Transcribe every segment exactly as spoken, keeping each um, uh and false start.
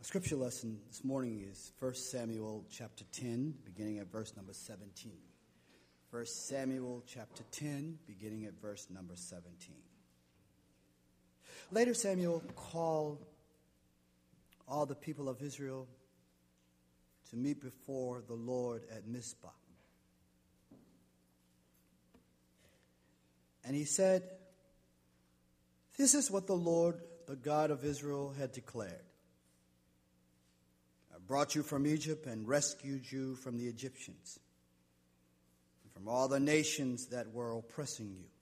Our scripture lesson this morning is First Samuel chapter ten, beginning at verse number seventeen. First Samuel chapter ten, beginning at verse number seventeen. Later Samuel called all the people of Israel to meet before the Lord at Mizpah. And he said, "This is what the Lord, the God of Israel, had declared. I brought you from Egypt and rescued you from the Egyptians, and from all the nations that were oppressing you.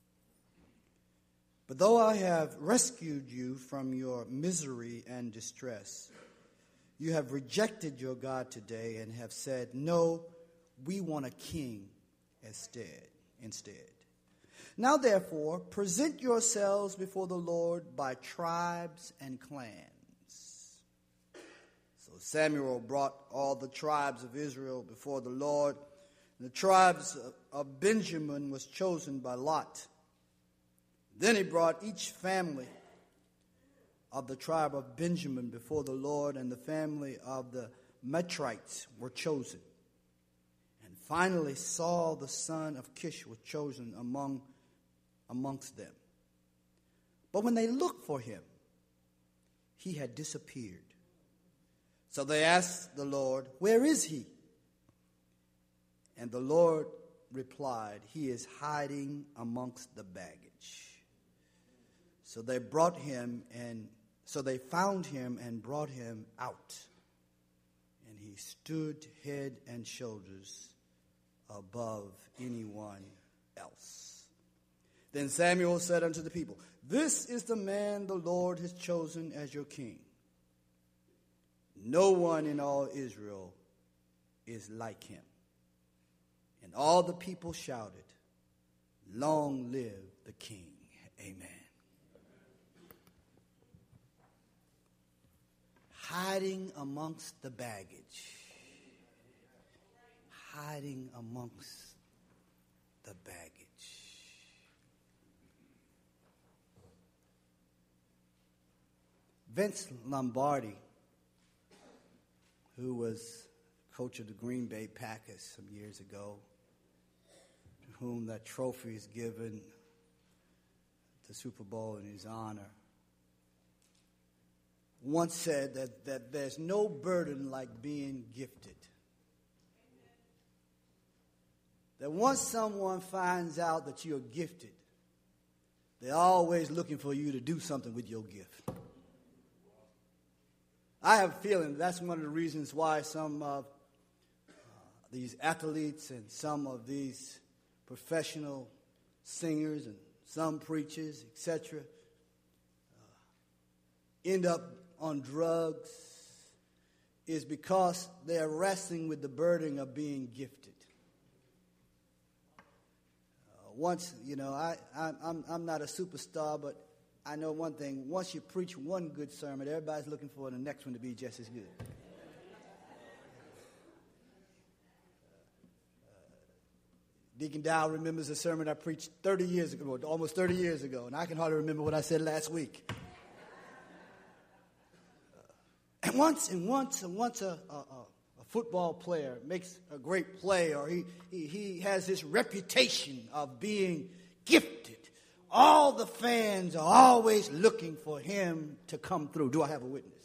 But though I have rescued you from your misery and distress, you have rejected your God today and have said, 'No, we want a king instead.' Instead. Now, therefore, present yourselves before the Lord by tribes and clans." So Samuel brought all the tribes of Israel before the Lord. The tribes of Benjamin was chosen by Lot. Then he brought each family of the tribe of Benjamin before the Lord, and the family of the Metrites were chosen. And finally Saul the son of Kish was chosen among amongst them. But when they looked for him, he had disappeared. So they asked the Lord, "Where is he?" And the Lord replied, "He is hiding amongst the baggage." So they brought him and so they found him and brought him out. And he stood head and shoulders above anyone else. Then Samuel said unto the people, "This is the man the Lord has chosen as your king. No one in all Israel is like him." And all the people shouted, "Long live the king." Amen. Hiding amongst the baggage. Hiding amongst the baggage. Vince Lombardi, who was coach of the Green Bay Packers some years ago, to whom that trophy is given, the Super Bowl in his honor, once said that, that there's no burden like being gifted. That once someone finds out that you're gifted, they're always looking for you to do something with your gift. I have a feeling that's one of the reasons why some of uh, these athletes and some of these professional singers and some preachers, et cetera, uh, end up on drugs, is because they're wrestling with the burden of being gifted. Uh, once, you know, I, I, I'm, I'm not a superstar, but I know one thing. Once you preach one good sermon, everybody's looking for the next one to be just as good. Uh, Deacon Dow remembers a sermon I preached thirty years ago, almost thirty years ago, and I can hardly remember what I said last week. Uh, and once and once and once a, a, a football player makes a great play, or he, he, he has this reputation of being gifted, all the fans are always looking for him to come through. Do I have a witness?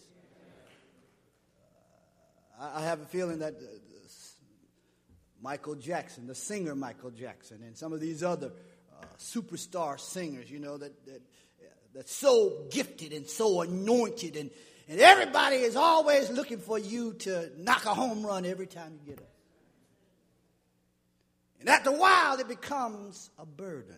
Uh, I have a feeling that uh, Michael Jackson, the singer Michael Jackson, and some of these other uh, superstar singers, you know, that, that uh, that's so gifted and so anointed, and, and everybody is always looking for you to knock a home run every time you get up. And after a while, it becomes a burden.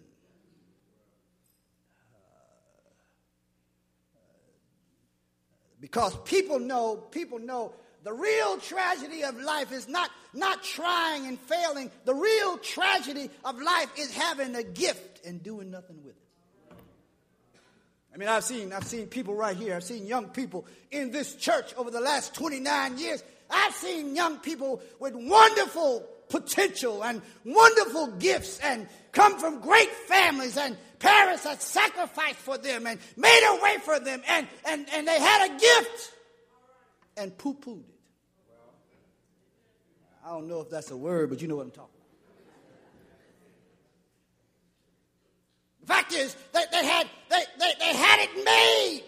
Because people know, people know the real tragedy of life is not, not trying and failing. The real tragedy of life is having a gift and doing nothing with it. I mean, I've seen, I've seen people right here. I've seen young people in this church over the last twenty-nine years. I've seen young people with wonderful potential and wonderful gifts and come from great families, and parents had sacrificed for them and made a way for them, and, and, and they had a gift. and poo-pooed it. I don't know if that's a word, but you know what I'm talking about. The fact is, they, they, had, they, they, they had it made.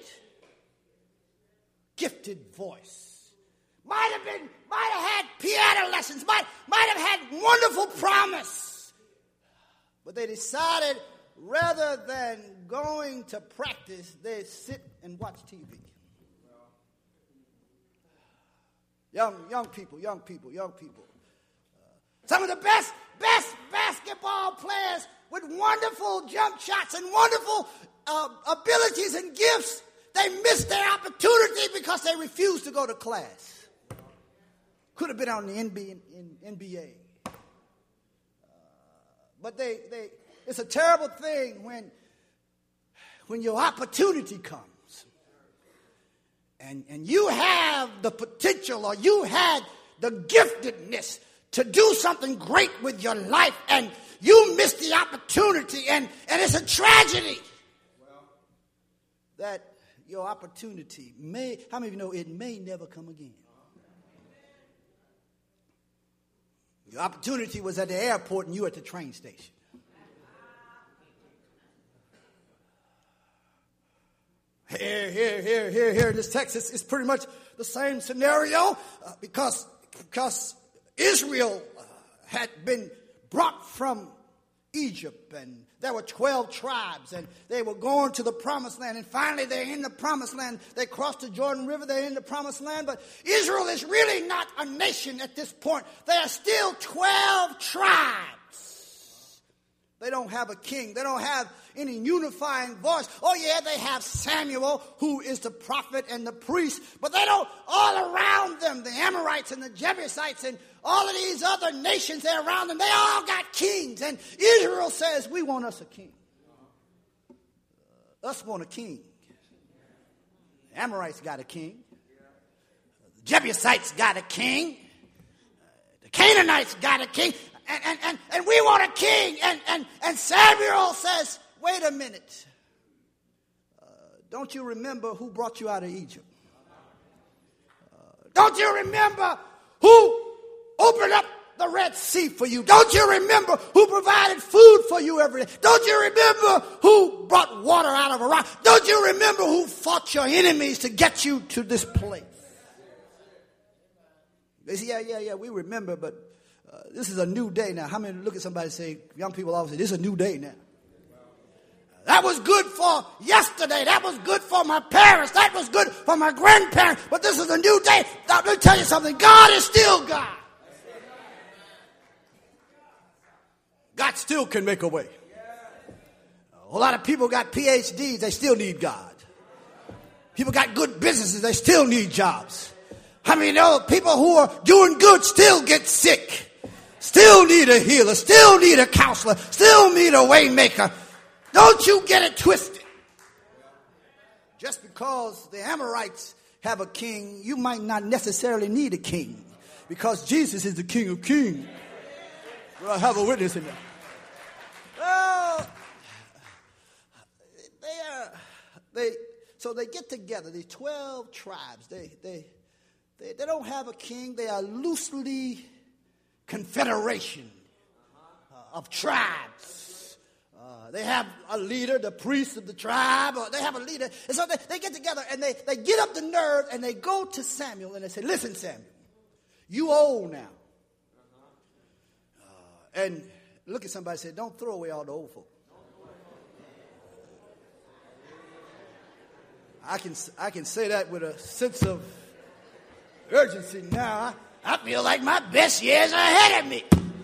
Gifted voice. Might have been, might have had piano lessons, might, might have had wonderful promise. But they decided rather than going to practice, they sit and watch T V. Young, young people, young people, young people. Uh, some of the best, best basketball players with wonderful jump shots and wonderful uh, abilities and gifts, they missed their opportunity because they refused to go to class. Could have been on the N B A. Uh, but they, they, it's a terrible thing when, when your opportunity comes. And, and you have the potential or you had the giftedness to do something great with your life and you miss the opportunity and, and it's a tragedy that your opportunity may, how many of you know it may never come again? Your opportunity was at the airport and you at the train station. Here, here, here, here, here in this text, it's, it's pretty much the same scenario uh, because, because Israel uh, had been brought from Egypt and there were twelve tribes and they were going to the promised land and finally they're in the promised land. They crossed the Jordan River, they're in the promised land, but Israel is really not a nation at this point. They are still twelve tribes. They don't have a king. They don't have any unifying voice. Oh, yeah, they have Samuel, who is the prophet and the priest, but they don't, all around them, the Amorites and the Jebusites and all of these other nations that are around them, they all got kings. And Israel says, we want us a king. Uh, us want a king. The Amorites got a king. The Jebusites got a king. The Canaanites got a king. And, and, and, and we want a king. And, and, and Samuel says, wait a minute. Uh, don't you remember who brought you out of Egypt? Uh, don't you remember who opened up the Red Sea for you? Don't you remember who provided food for you every day? Don't you remember who brought water out of a rock? Don't you remember who fought your enemies to get you to this place? They say, yeah, yeah, yeah, we remember, but uh, this is a new day now. How many look at somebody and say, young people always say, this is a new day now. That was good for yesterday. That was good for my parents. That was good for my grandparents. But this is a new day. Now, let me tell you something. God is still God. God still can make a way. A whole lot of people got P H Ds. They still need God. People got good businesses. They still need jobs. How many know people who are doing good still get sick? Still need a healer. Still need a counselor. Still need a way maker. Don't you get it twisted. Just because the Amorites have a king, you might not necessarily need a king. Because Jesus is the King of Kings. Well, I have a witness in there. Well, they are, they, so they get together, these twelve tribes. They, they, they, they don't have a king. They are loosely confederation uh, of tribes. Uh, they have a leader, the priest of the tribe, or they have a leader. And so they, they get together and they, they get up the nerve and they go to Samuel and they say, listen, Samuel, you old now. Uh, and look at somebody and say, don't throw away all the old folk. I can, I can say that with a sense of urgency now. I, I feel like my best years are ahead of me.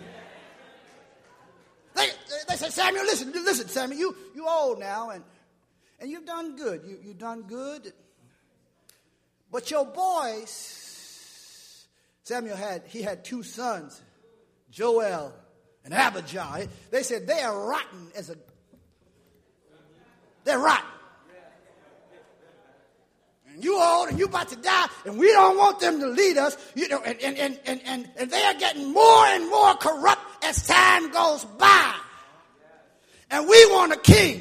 They, they say, Samuel, listen, listen, Samuel, you you old now, and and you've done good. You you've done good. But your boys, Samuel had he had two sons, Joel and Abijah. They said they are rotten as a they're rotten. And you old and you about to die, and we don't want them to lead us, you know, and and, and, and, and, and they are getting more and more corrupt as time goes by. And we want a king.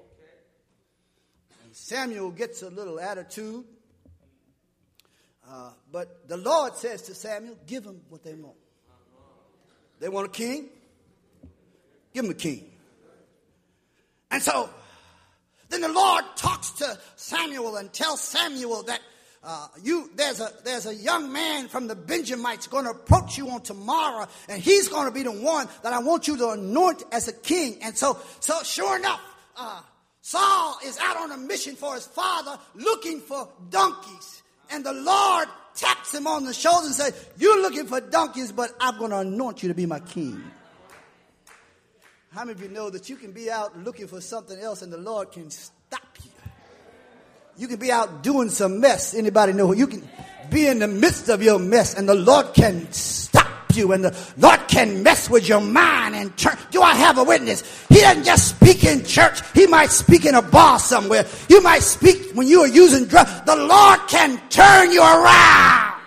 And Samuel gets a little attitude. Uh, but the Lord says to Samuel, give them what they want. They want a king? Give them a king. And so then the Lord talks to Samuel and tells Samuel that uh, you there's a there's a young man from the Benjamites going to approach you on tomorrow, and he's going to be the one that I want you to anoint as a king. And so, so sure enough, uh, Saul is out on a mission for his father, looking for donkeys, and the Lord taps him on the shoulder and says, "You're looking for donkeys, but I'm going to anoint you to be my king." How many of you know that you can be out looking for something else and the Lord can stop you? You can be out doing some mess. Anybody know? You can be in the midst of your mess and the Lord can stop you, and the Lord can mess with your mind and turn. Do I have a witness? He doesn't just speak in church. He might speak in a bar somewhere. You might speak when you are using drugs. The Lord can turn you around.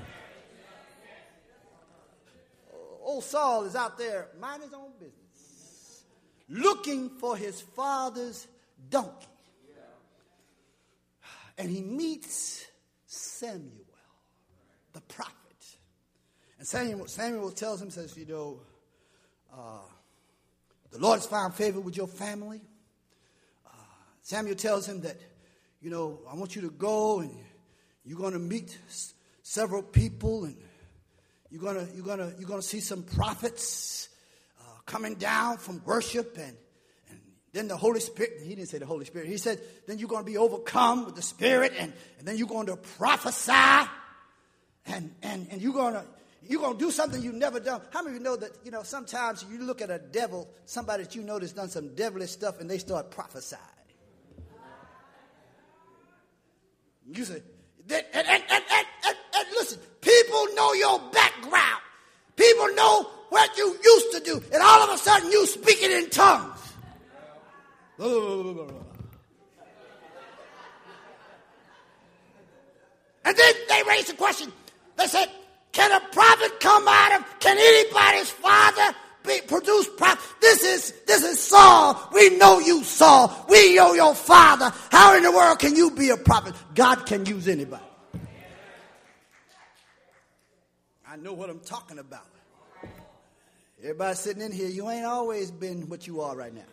Old Saul is out there minding his own business, looking for his father's donkey. And he meets Samuel, the prophet. And Samuel, Samuel tells him, says, you know, uh, the Lord has found favor with your family. Uh, Samuel tells him that, you know, I want you to go and you're going to meet s- several people, and you're going to you're going to you're going to see some prophets uh, coming down from worship, and then the Holy Spirit, he didn't say the Holy Spirit. He said, then you're going to be overcome with the Spirit, and, and then you're going to prophesy, and, and, and you're going to you're going to do something you've never done. How many of you know that, you know, sometimes you look at a devil, somebody that you know that's done some devilish stuff, and they start prophesying. You say, and, and, and, and, and, and listen, people know your background. People know what you used to do, and all of a sudden you speaking in tongues. And then they raised the question. They said, can a prophet come out of, can anybody's father be, produce prophet? This is, this is Saul. We know you, Saul. We know your father. How in the world can you be a prophet? God can use anybody. I know what I'm talking about. Everybody sitting in here, you ain't always been what you are right now.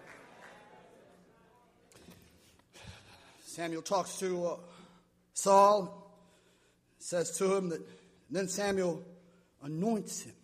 Samuel talks to uh, Saul, says to him that, then Samuel anoints him.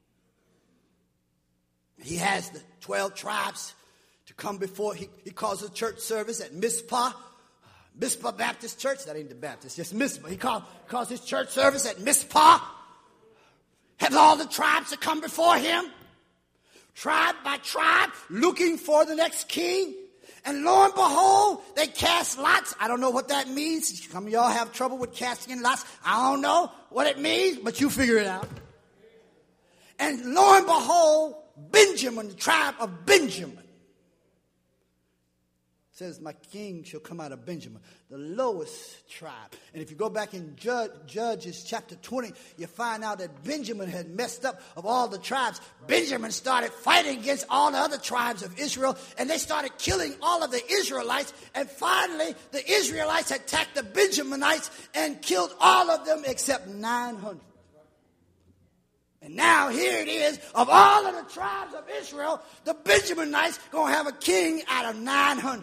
He has the twelve tribes to come before. He, he calls a church service at Mizpah, Mizpah Baptist Church. That ain't the Baptist, just Mizpah. He call, calls his church service at Mizpah. Has all the tribes to come before him, tribe by tribe, looking for the next king. And lo and behold, they cast lots. I don't know what that means. Some of y'all have trouble with casting lots. I don't know what it means, but you figure it out. And lo and behold, Benjamin, the tribe of Benjamin, says, my king shall come out of Benjamin, the lowest tribe. And if you go back in Judge, Judges chapter twenty, you find out that Benjamin had messed up of all the tribes. Benjamin started fighting against all the other tribes of Israel, and they started killing all of the Israelites. And finally, the Israelites attacked the Benjaminites and killed all of them except nine hundred. And now here it is, of all of the tribes of Israel, the Benjaminites going to have a king out of nine hundred.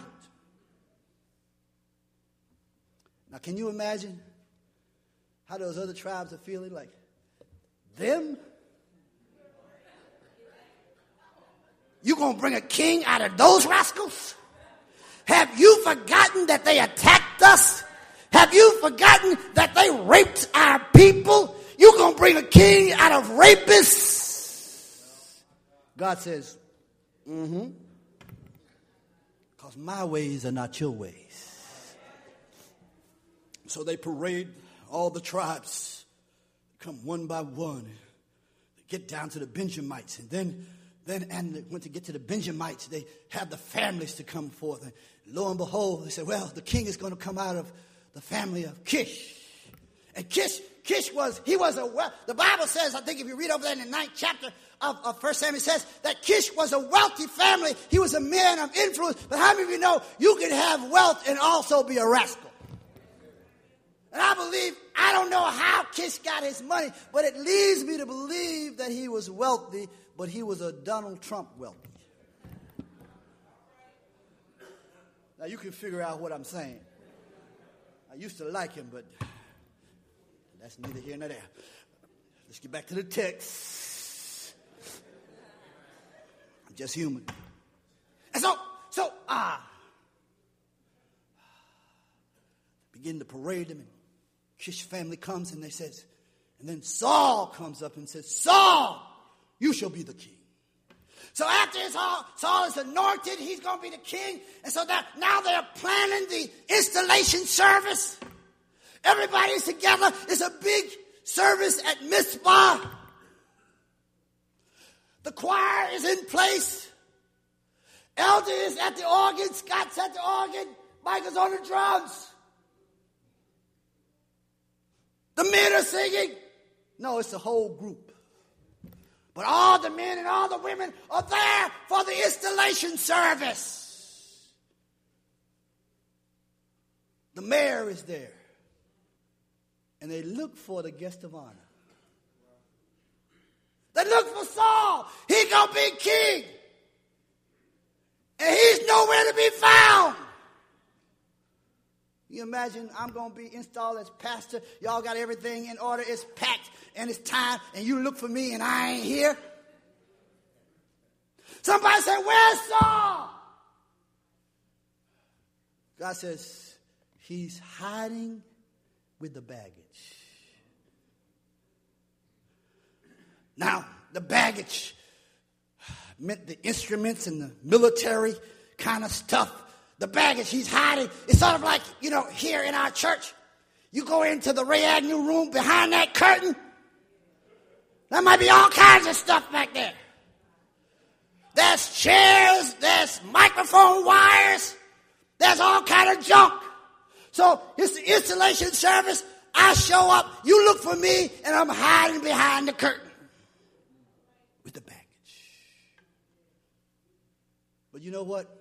Now, can you imagine how those other tribes are feeling? Like, them? You going to bring a king out of those rascals? Have you forgotten that they attacked us? Have you forgotten that they raped our people? You going to bring a king out of rapists? God says, mm-hmm. Because my ways are not your ways. So they parade all the tribes, come one by one, get down to the Benjamites. And then, then and when to get to the Benjamites, they have the families to come forth. And lo and behold, they said, well, the king is going to come out of the family of Kish. And Kish, Kish was, he was a, well, the Bible says, I think if you read over there in the ninth chapter of, of First Samuel, it says that Kish was a wealthy family. He was a man of influence. But how many of you know you can have wealth and also be a rascal? And I believe, I don't know Kish got his money, but it leads me to believe that he was wealthy, but he was a Donald Trump wealthy. Now you can figure out what I'm saying. I used to like him, but that's neither here nor there. Let's get back to the text. I'm just human. And so, so, ah, begin to parade him, and Kish family comes, and they says, and then Saul comes up and says, Saul, you shall be the king. So after Saul, Saul is anointed, he's going to be the king. And so that now they're planning the installation service. Everybody's together. It's a big service at Mizpah. The choir is in place. Elder is at the organ. Scott's at the organ. Mike is on the drums. The men are singing. No, it's the whole group. But all the men and all the women are there for the installation service. The mayor is there. And they look for the guest of honor. They look for Saul. He's going to be king. And he's nowhere to be found. You imagine I'm going to be installed as pastor. Y'all got everything in order. It's packed and it's time. And you look for me and I ain't here. Somebody said, where's Saul? God says, he's hiding with the baggage. Now, the baggage meant the instruments and the military kind of stuff. The baggage he's hiding. It's sort of like, you know, here in our church. You go into the Ray Agnew room behind that curtain. There might be all kinds of stuff back there. There's chairs. There's microphone wires. There's all kind of junk. So it's the installation service. I show up. You look for me, and I'm hiding behind the curtain with the baggage. But you know what?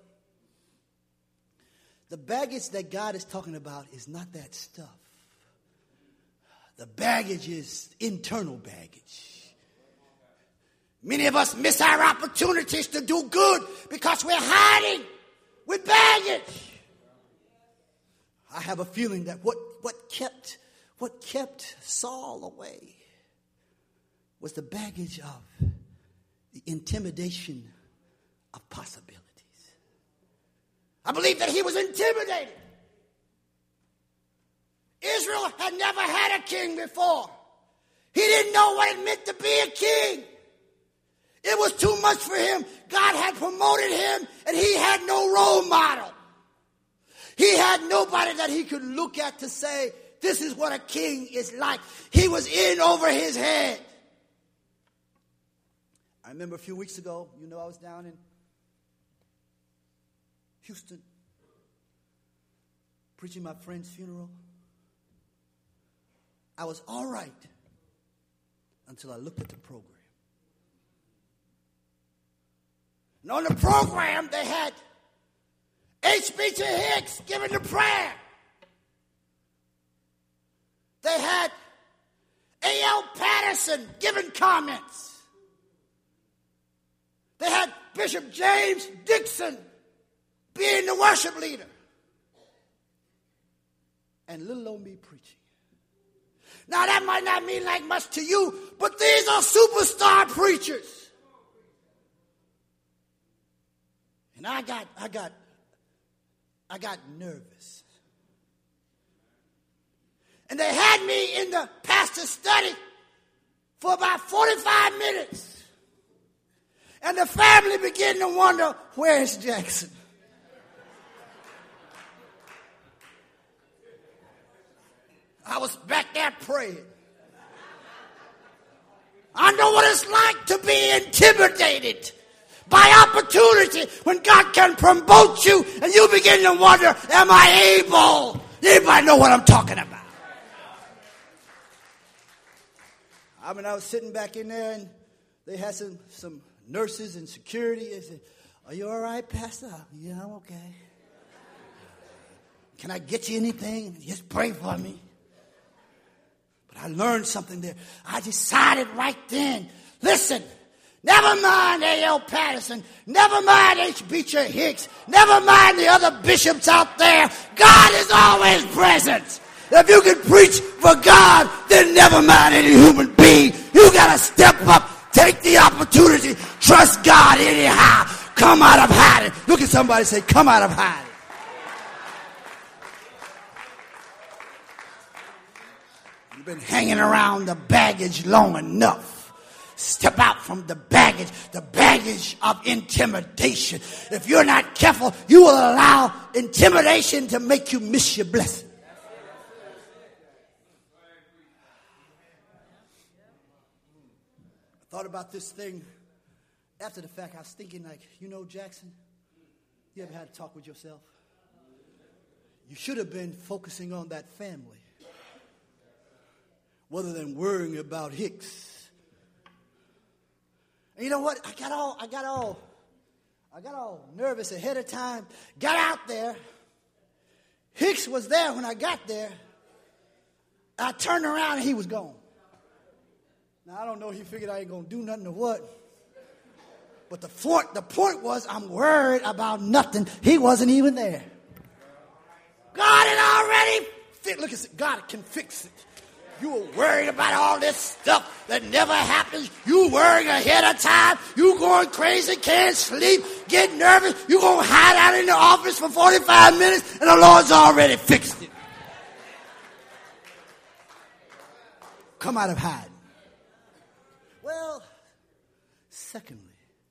The baggage that God is talking about is not that stuff. The baggage is internal baggage. Many of us miss our opportunities to do good because we're hiding with baggage. I have a feeling that what, what kept what kept Saul away was the baggage of the intimidation of possibilities. I believe that he was intimidated. Israel had never had a king before. He didn't know what it meant to be a king. It was too much for him. God had promoted him, and he had no role model. He had nobody that he could look at to say, this is what a king is like. He was in over his head. I remember a few weeks ago, you know, I was down in Houston, preaching my friend's funeral. I was all right until I looked at the program. And on the program, they had H B T Hicks giving the prayer. They had A L Patterson giving comments. They had Bishop James Dixon being the worship leader. And little old me preaching. Now that might not mean like much to you, but these are superstar preachers. And I got, I got, I got nervous. And they had me in the pastor's study for about forty-five minutes. And the family began to wonder, where is Jackson? I was back there praying. I know what it's like to be intimidated by opportunity when God can promote you and you begin to wonder, am I able? Anybody know what I'm talking about? I mean, I was sitting back in there and they had some, some nurses and security. They said, are you all right, Pastor? Yeah, I'm okay. Can I get you anything? Just pray for me. But I learned something there. I decided right then, listen, never mind A L Patterson, never mind H. Beecher Hicks, never mind the other bishops out there. God is always present. If you can preach for God, then never mind any human being. You got to step up, take the opportunity, trust God anyhow. Come out of hiding. Look at somebody and say, come out of hiding. You've been hanging around the baggage long enough. Step out from the baggage, the baggage of intimidation. If you're not careful, you will allow intimidation to make you miss your blessing. I thought about this thing after the fact. I was thinking, like, you know, Jackson, you ever had a talk with yourself? You should have been focusing on that family rather than worrying about Hicks. And you know what? I got all, I got all, I got all nervous ahead of time. Got out there. Hicks was there when I got there. I turned around and he was gone. Now, I don't know if he figured I ain't going to do nothing or what. But the point, the point was, I'm worried about nothing. He wasn't even there. God had already fixed. Look at it. God can fix it. You were worried about all this stuff that never happens. You worrying ahead of time. You going crazy, can't sleep, get nervous. You going to hide out in the office for forty-five minutes, and the Lord's already fixed it. Come out of hiding. Well, secondly,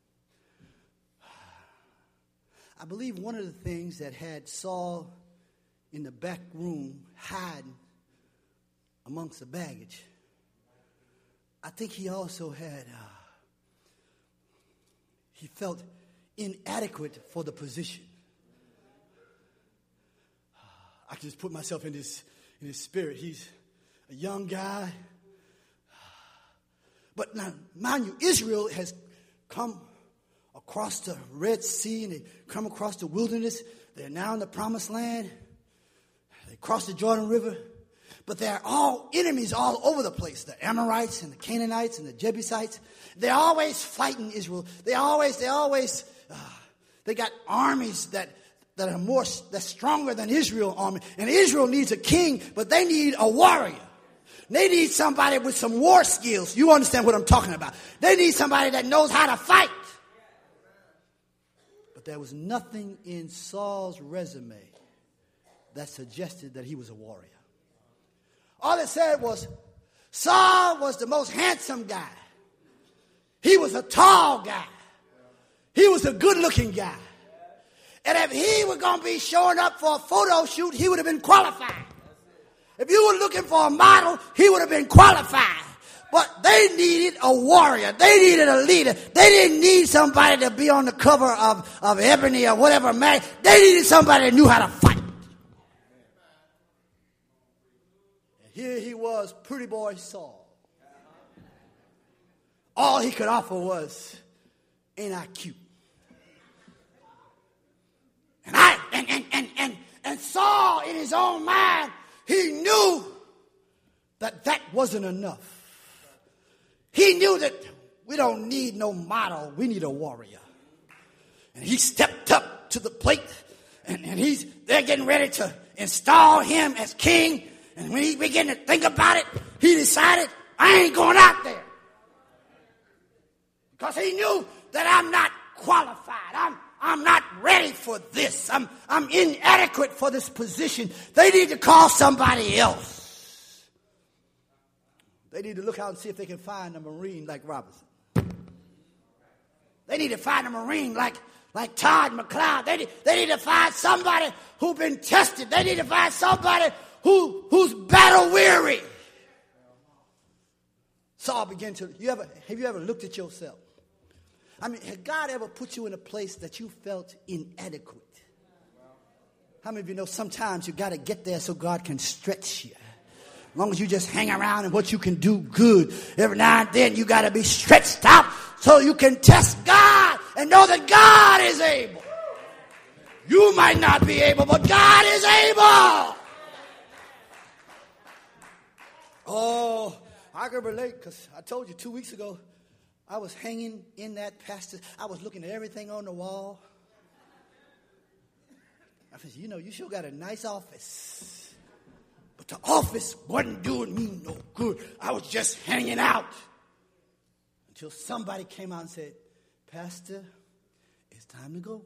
I believe one of the things that had Saul in the back room hiding amongst the baggage, I think he also had, uh, he felt inadequate for the position. I can just put myself in his, in his spirit. He's a young guy. But now, mind you, Israel has come across the Red Sea and they come across the wilderness. They're now in the Promised Land. They cross the Jordan River. But they're all enemies all over the place. The Amorites and the Canaanites and the Jebusites. They're always fighting Israel. They always, they always, uh, they got armies that, that are more, that's stronger than Israel's army. And Israel needs a king, but they need a warrior. They need somebody with some war skills. You understand what I'm talking about. They need somebody that knows how to fight. But there was nothing in Saul's resume that suggested that he was a warrior. All it said was Saul was the most handsome guy. He was a tall guy. He was a good-looking guy. And if he was going to be showing up for a photo shoot, he would have been qualified. If you were looking for a model, he would have been qualified. But they needed a warrior. They needed a leader. They didn't need somebody to be on the cover of, of Ebony or whatever mag. They needed somebody that knew how to fight. And here he was, pretty boy Saul. All he could offer was, ain't I cute? And I and and and and, and Saul in his own mind, he knew that that wasn't enough. He knew that we don't need no model. We need a warrior. And he stepped up to the plate, and, and he's they're getting ready to install him as king. And when he began to think about it, he decided, I ain't going out there. Because he knew that I'm not qualified. I'm I'm not ready for this. I'm, I'm inadequate for this position. They need to call somebody else. They need to look out and see if they can find a Marine like Robinson. They need to find a Marine like, like Todd McLeod. They need, they need to find somebody who's been tested. They need to find somebody who, who's battle weary. Saul began to, you ever, have you ever looked at yourself? I mean, has God ever put you in a place that you felt inadequate? How many of you know sometimes you got to get there so God can stretch you? As long as you just hang around and what you can do good, every now and then you got to be stretched out so you can test God and know that God is able. You might not be able, but God is able. Oh, I can relate because I told you two weeks ago, I was hanging in that pastor. I was looking at everything on the wall. I said, you know, you sure got a nice office. But the office wasn't doing me no good. I was just hanging out. Until somebody came out and said, Pastor, it's time to go.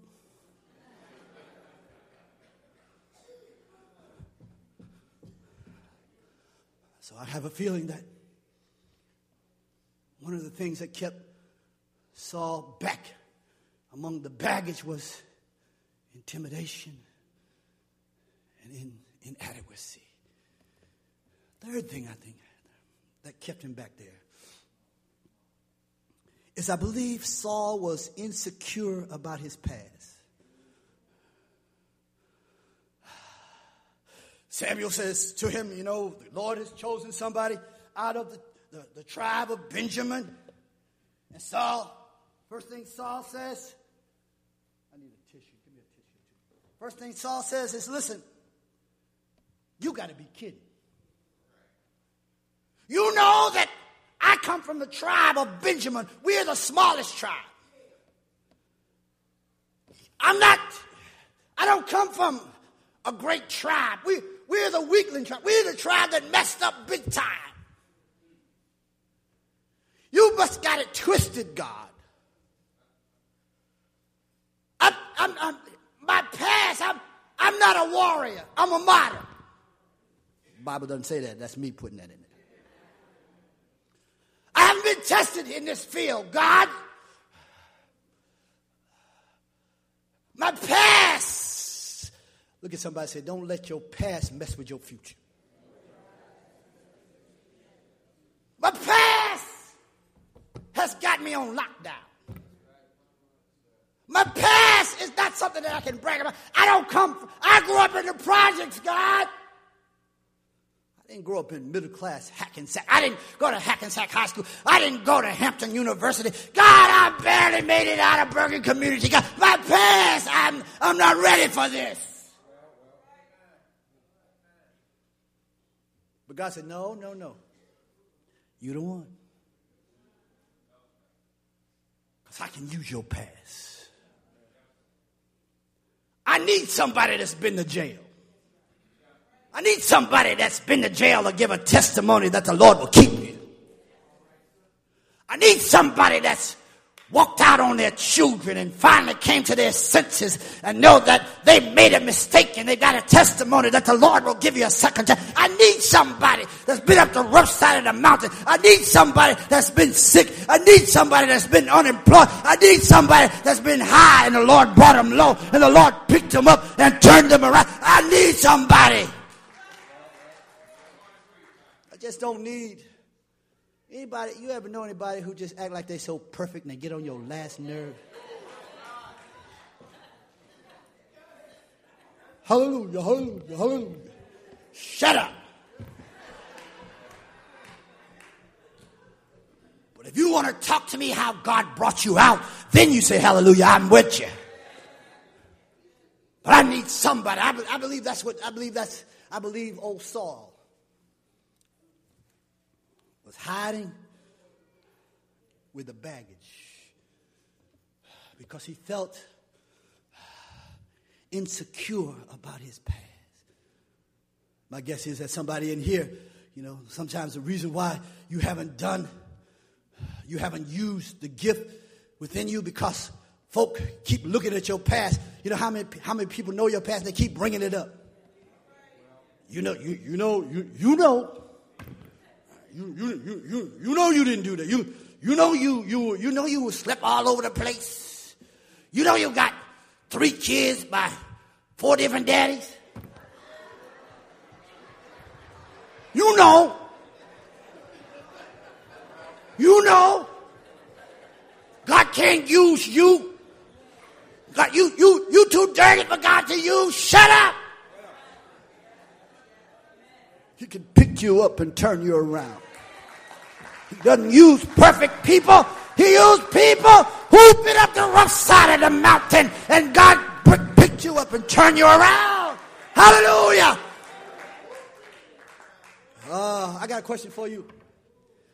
So I have a feeling that one of the things that kept Saul back among the baggage was intimidation and in, inadequacy. Third thing I think that kept him back there is I believe Saul was insecure about his past. Samuel says to him, you know, the Lord has chosen somebody out of the, the, the tribe of Benjamin. And Saul, first thing Saul says, I need a tissue. Give me a tissue too. First thing Saul says is, listen, you got to be kidding. You know that I come from the tribe of Benjamin. We're the smallest tribe. I'm not, I don't come from a great tribe. We, we're the weakling tribe. We're the tribe that messed up big time. You must got it twisted, God. I'm, I'm, I'm, my past, I'm, I'm not a warrior. I'm a martyr. The Bible doesn't say that. That's me putting that in there. I haven't been tested in this field, God. My past. Look at somebody and say, don't let your past mess with your future. My past has got me on lockdown. My past is not something that I can brag about. I don't come from, I grew up in the projects, God. I didn't grow up in middle class Hackensack. I didn't go to Hackensack High School. I didn't go to Hampton University. God, I barely made it out of Bergen Community. God, my past, I'm, I'm not ready for this. But God said, no, no, no. You're the one. Because I can use your past. I need somebody that's been to jail. I need somebody that's been to jail to give a testimony that the Lord will keep you. I need somebody that's walked out on their children and finally came to their senses and know that they made a mistake and they got a testimony that the Lord will give you a second chance. I need somebody that's been up the rough side of the mountain. I need somebody that's been sick. I need somebody that's been unemployed. I need somebody that's been high and the Lord brought them low and the Lord picked them up and turned them around. I need somebody. I just don't need anybody. You ever know anybody who just act like they so perfect and they get on your last nerve? Hallelujah, hallelujah, hallelujah. Shut up. But if you want to talk to me how God brought you out, then you say hallelujah, I'm with you. But I need somebody. I, I believe that's what, I believe that's, I believe old Saul was hiding with the baggage because he felt insecure about his past. My guess is that somebody in here, you know, sometimes the reason why you haven't done, you haven't used the gift within you because folk keep looking at your past. You know how many how many people know your past? They keep bringing it up. You know, you you know, you you know. You, you, you, you, you know you didn't do that. You, you know you, you, you know you slept all over the place. You know you got three kids by four different daddies. You know. You know. God can't use you. God, you, you, you too dirty for God to use. Shut up. He can pick you up and turn you around. He doesn't use perfect people. He used people who've been up the rough side of the mountain, and God picked you up and turned you around. Hallelujah. Uh, I got a question for you.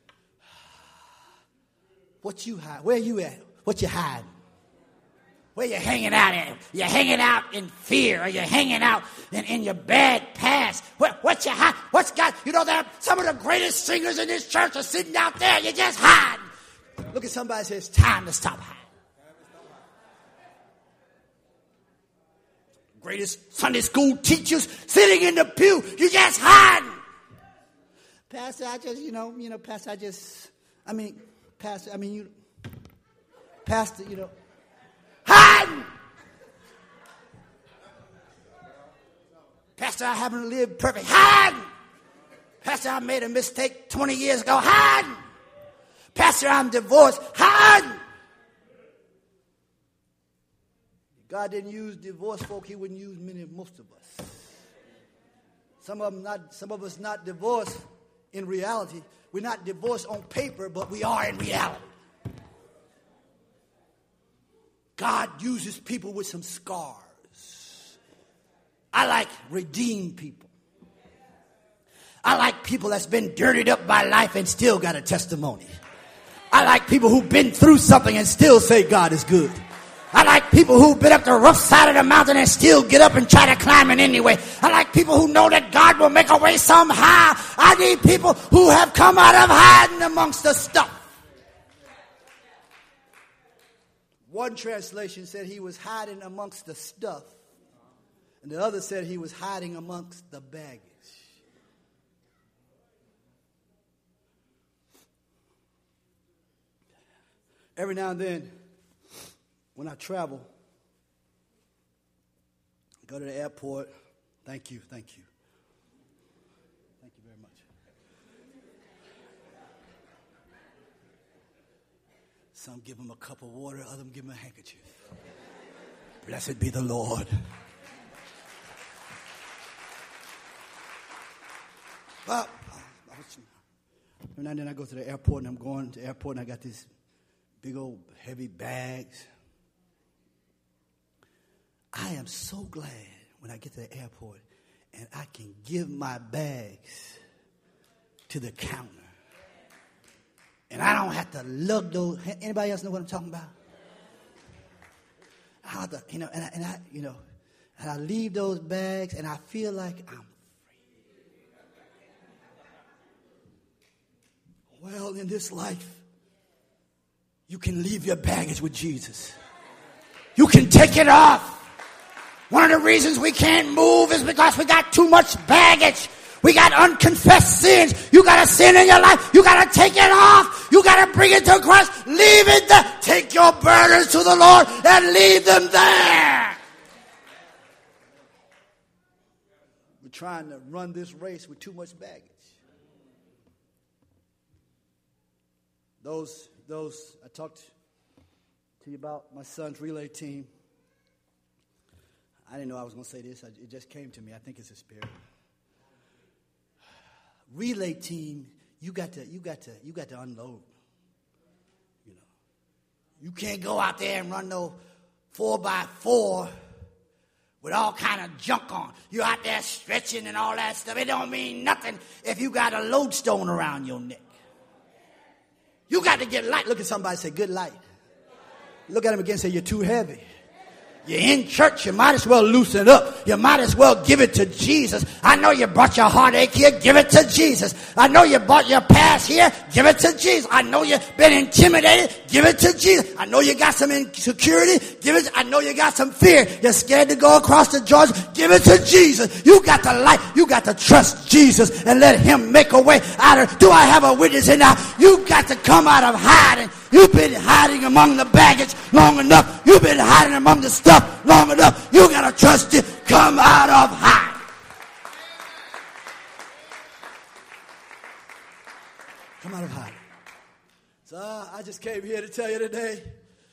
what you hide? Where you at? What you hiding? Where you hanging out in? You're hanging out in fear, or you're hanging out in, in your bad past. What, what you hide? What's got, you know, that some of the greatest singers in this church are sitting out there. You just hide. Look at somebody and say, it's Time to stop hiding. Greatest Sunday school teachers sitting in the pew. You just hiding. Pastor, I just, you know, you know, Pastor, I just, I mean, Pastor, I mean, you, Pastor, you know, hiding. Pastor, I haven't lived perfect. Hiding. Pastor, I made a mistake twenty years ago. Hiding. Pastor, I'm divorced. Hiding. God didn't use divorced folk. He wouldn't use many, most of us. Some of them not, some of us not divorced in reality. We're not divorced on paper, but we are in reality. God uses people with some scars. I like redeemed people. I like people that's been dirtied up by life and still got a testimony. I like people who've been through something and still say God is good. I like people who've been up the rough side of the mountain and still get up and try to climb it anyway. I like people who know that God will make a way somehow. I need people who have come out of hiding amongst the stuff. One translation said he was hiding amongst the stuff, and the other said he was hiding amongst the baggage. Every now and then, when I travel, go to the airport. Thank you, thank you. Thank you very much. Some give them a cup of water, others give them a handkerchief. Blessed be the Lord. Well, I was, every now and then I go to the airport, and I'm going to the airport, and I got these big old heavy bags. I am so glad when I get to the airport and I can give my bags to the counter. And I don't have to lug those. Anybody else know what I'm talking about? I have to, you know, and I, and I, you know, and I leave those bags and I feel like I'm free. Well, in this life, you can leave your baggage with Jesus. You can take it off. One of the reasons we can't move is because we got too much baggage. We got unconfessed sins. You got a sin in your life. You got to take it off. You got to bring it to Christ. Leave it there. Take your burdens to the Lord and leave them there. We're trying to run this race with too much baggage. Those, those, I talked to you about my son's relay team. I didn't know I was going to say this. It just came to me. I think it's a spirit. Relay team, you got to, you got to, you got to unload. You know, you can't go out there and run no four by four with all kind of junk on. You're out there stretching and all that stuff. It don't mean nothing if you got a lodestone around your neck. You got to get light. Look at somebody and say, good light. Look at him again and say, you're too heavy. You're in church, you might as well loosen up. You might as well give it to Jesus. I know you brought your heartache here, give it to Jesus. I know you brought your past here, give it to Jesus. I know you've been intimidated, give it to Jesus. I know you got some insecurity, give it. I know you got some fear. You're scared to go across the Jordan, give it to Jesus. You got to light, you got to trust Jesus and let him make a way out of. Do I have a witness in now? You got to come out of hiding. You've been hiding among the baggage long enough. You've been hiding among the stuff long enough. You got to trust it. Come out of hiding. Come out of hiding. So uh, I just came here to tell you today.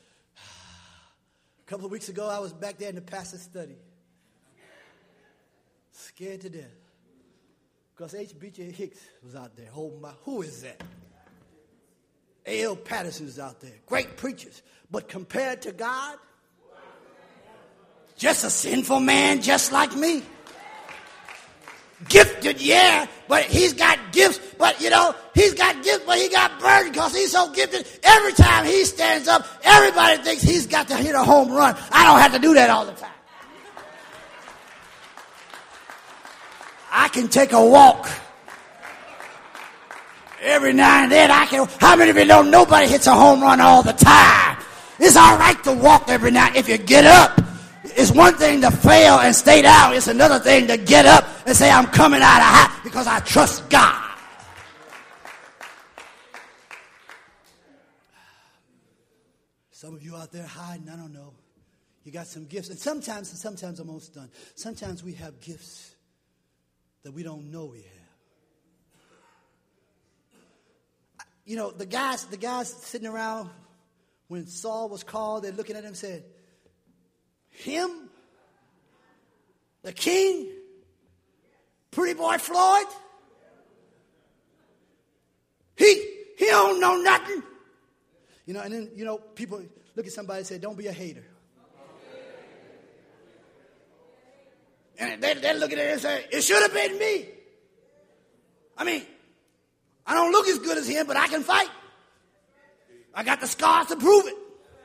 A couple of weeks ago, I was back there in the pastor's study. Scared to death. Because H B J Hicks was out there holding my, who is that? A L Patterson's out there. Great preachers. But compared to God, just a sinful man just like me. gifted, yeah, but he's got gifts, but you know, he's got gifts, but he got burdened because he's so gifted. Every time he stands up, everybody thinks he's got to hit a home run. I don't have to do that all the time. I can take a walk. Every now and then I can. How many of you know nobody hits a home run all the time? It's all right to walk every night if you get up. It's one thing to fail and stay down. It's another thing to get up and say, I'm coming out of high because I trust God. Some of you out there hiding, I don't know. You got some gifts. And sometimes, and sometimes I'm almost done. Sometimes we have gifts that we don't know we have. You know, the guys, the guys sitting around when Saul was called, they're looking at him and said, him? The king? Pretty boy Floyd? He, he don't know nothing. You know, and then, you know, people look at somebody and say, don't be a hater. And they, they look at it and say, it should have been me. I mean, I don't look as good as him, but I can fight. I got the scars to prove it.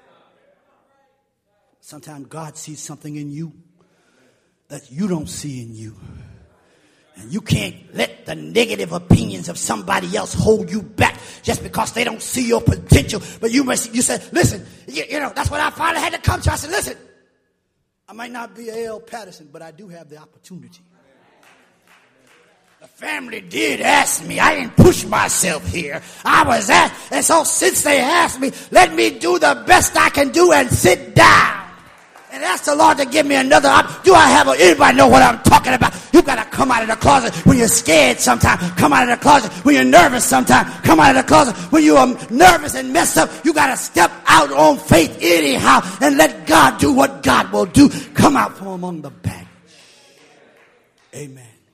Sometimes God sees something in you that you don't see in you. And you can't let the negative opinions of somebody else hold you back just because they don't see your potential. But you must, you said, listen, you, you know, that's what I finally had to come to. I said, listen, I might not be A L Patterson, but I do have the opportunity. The family did ask me. I didn't push myself here. I was asked. And so since they asked me, let me do the best I can do and sit down. And ask the Lord to give me another option. Do I have a, anybody know what I'm talking about? You got to come out of the closet when you're scared sometimes. Come out of the closet when you're nervous sometimes. Come out of the closet when you are nervous and messed up. You got to step out on faith anyhow and let God do what God will do. Come out from among the baggage. Amen.